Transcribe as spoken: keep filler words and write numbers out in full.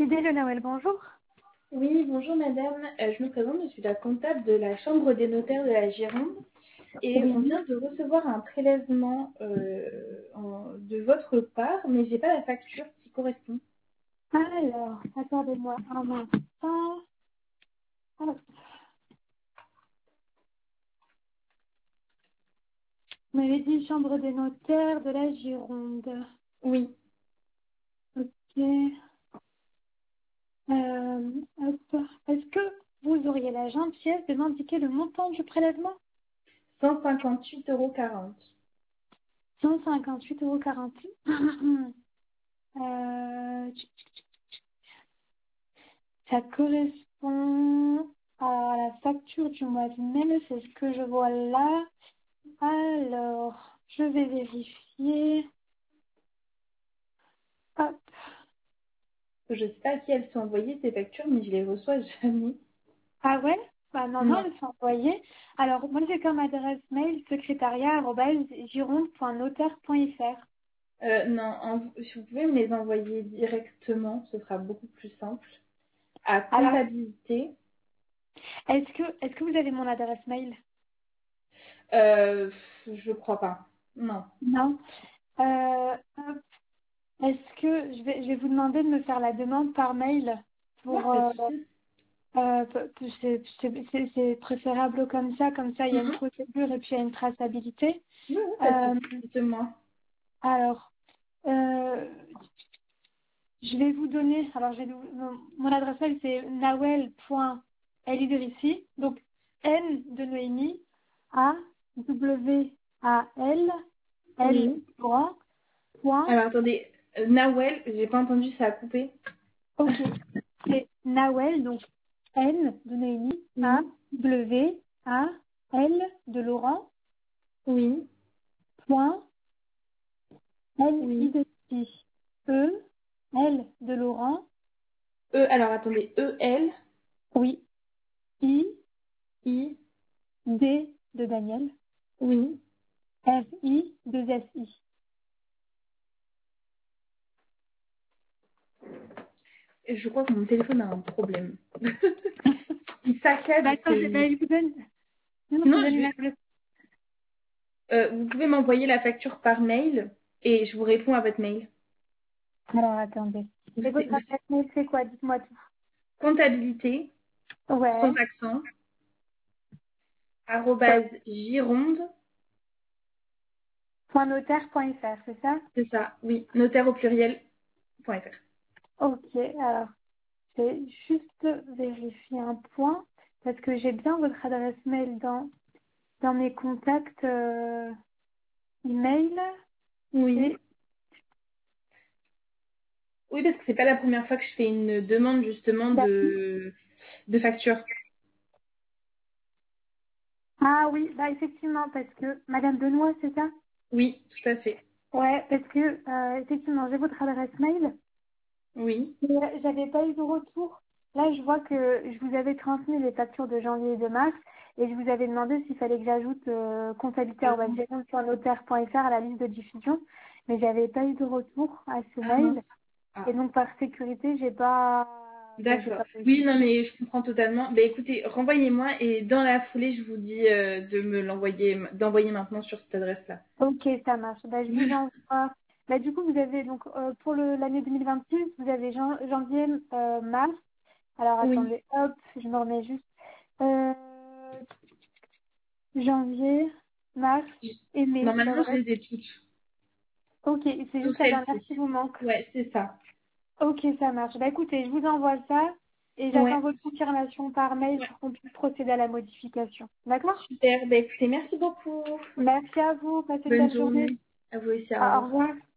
Idée Le Nawel, bonjour. Oui, bonjour madame. Euh, je me présente, je suis la comptable de la Chambre des notaires de la Gironde et on Oui. vient de recevoir un prélèvement euh, en- de votre part, mais j'ai pas la facture qui correspond. Alors, attendez-moi un instant. Hop. Vous m'avez dit chambre des notaires de la Gironde. Oui. Ok. Euh, hop. Est-ce que vous auriez la gentillesse de m'indiquer le montant du prélèvement? cent cinquante-huit euros quarante. cent cinquante-huit euros quarante. Euh, ça correspond à la facture du mois de mai, c'est ce que je vois là. Alors, je vais vérifier. Hop. Je sais pas à qui elles sont envoyées ces factures, mais je les reçois jamais. Ah ouais? Bah non, non, Non. elles sont envoyées. Alors, moi j'ai comme adresse mail secrétariat arobase gironde point notaire point fr. Euh, non, en- si vous pouvez me les envoyer directement, ce sera beaucoup plus simple. À Alors, comptabilité. est-ce que est-ce que vous avez mon adresse mail? Euh, je crois pas. Non. Non. Euh, hop. Est-ce que je vais je vais vous demander de me faire la demande par mail Ouais, pour pas de euh, souci. euh, p- p- c'est c'est- c'est- c'est préférable comme ça, comme ça il y a une Mhm. procédure et puis il y a une traçabilité. Oui, oui, pas de Euh, souci. Dites-moi. alors, euh, je vais vous donner, alors j'ai mon mon adresse mail c'est nawel point elidrissi, donc N de Noémie, A, W, A, L, L, Oui. grand, point, Alors attendez, euh, Nawel, j'ai pas entendu, ça a coupé. ok, c'est Nawel, donc N de Noémie, A, Oui, W, A, L de Laurent, oui, point, L, I oui. de Lucie, E, L de Laurent, E, alors attendez, E, L, oui, I, I, D de Daniel, oui. R, I, deux S, I. Et je crois que mon téléphone a un problème. Il saccade, Bah, attends, je, c'est... bah, je vous donne, sinon, je Sinon, vous donne je une vais... adresse. euh, vous pouvez m'envoyer la facture par mail et je vous réponds à votre mail. Alors, attendez. Ou Et c'est votre ou c'est adresse mail, c'est quoi? Dites-moi tout. comptabilité, Ouais. sans accent, arrobase gironde, Point notaire point fr, c'est ça? c'est ça, oui, notaire au pluriel, point fr. Ok, alors, je vais juste vérifier un point, parce que j'ai bien votre adresse mail dans, dans mes contacts euh, email. Oui. Et... Oui, parce que c'est pas la première fois que je fais une demande justement de, de facture. Ah oui, bah effectivement, parce que Madame Benoît, c'est ça? Oui, tout à fait. Ouais, parce que euh, effectivement, j'ai votre adresse mail. Oui. Mais, euh, j'avais pas eu de retour. Là, je vois que je vous avais transmis les factures de janvier et de mars et je vous avais demandé s'il fallait que j'ajoute euh, comptabilité Ah, point notaire point fr à la liste de diffusion, mais j'avais pas eu de retour à ce ah mince. mail Ah, et donc par sécurité, j'ai pas, bah, j'ai d'accord. pas Oui, réussi. non, mais je comprends totalement. Ben écoutez, renvoyez-moi et dans la foulée, je vous dis euh, de me l'envoyer, d'envoyer maintenant sur cette adresse-là. Ok, ça marche. Bah, je vous envoie. Bah, du coup, vous avez donc euh, pour le- l'année deux mille vingt-six, vous avez jan- janvier, euh, mars. Alors Oui. attendez, hop, je me remets juste. Euh, janvier, mars et mai, c'est Normalement, je vrai? les ai toutes. Ok, c'est Sauf juste la dernière celle-ci. qui vous manque. Ouais, c'est ça. Ok, ça marche. Bah écoutez, je vous envoie ça et j'attends Ouais. votre confirmation par mail Ouais. pour qu'on puisse procéder à la modification. D'accord? Super. Ben écoutez, merci beaucoup. Merci à vous, passez une Bonne belle journée. journée. À vous aussi, au Au au revoir. revoir.